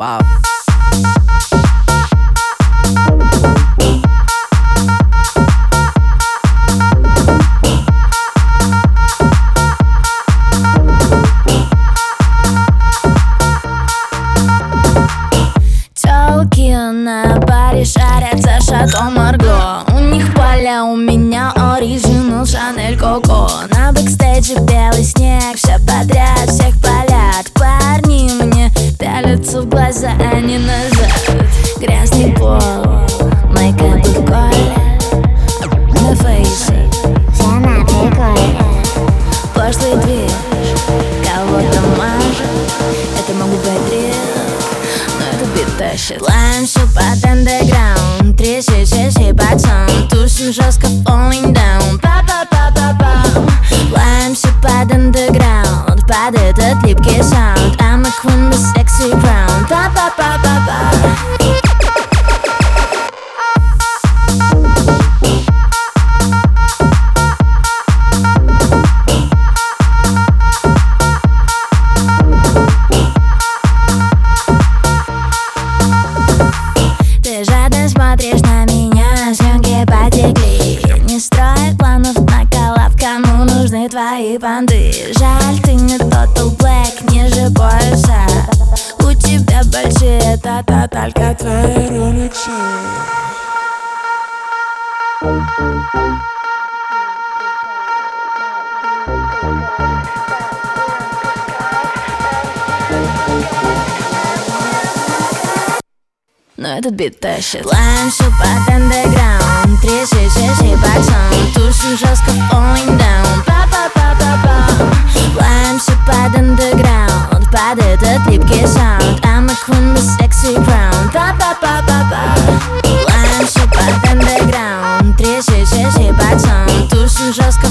Вау. Тёлки на баре шарят за Шато Марго. У них поля, у меня оригинал Шанель Коко. На бэкстейдже белый снег, все подряд, всех палят. Парни мне пялятся в глаза, а не назад. Грязный пол, мейкап в коле, на фейсе Все на приколе. пошлый движ, кого-то мажет. Это могут быть три, но этот бит тащит. Лайм все под андеграунд, тряси пацан, тусим жестко falling down. Па-па-па-па-па. Лайм все под андеграунд, под этот липкий саунд. I'm a queen with sexy crown. Па-па-па-па-па. Ты жадно смотришь на меня, съемки потекли. Не строй планов на коллаб, кому нужны твои банды. Жаль, ты не Total Black, ниже пояса. У тебя большие тата, только твои роликсы. Но этот бит тащит. Лайм все под андеграунд, тряси пацан, тусим жестко falling down. Па-па-па-па-па. Лайм все под андеграунд, под этот липкий саунд. I'm a queen with sexy crown. Па-па-па-па-па. Лайм все под андеграунд, тряси пацан, тусим жестко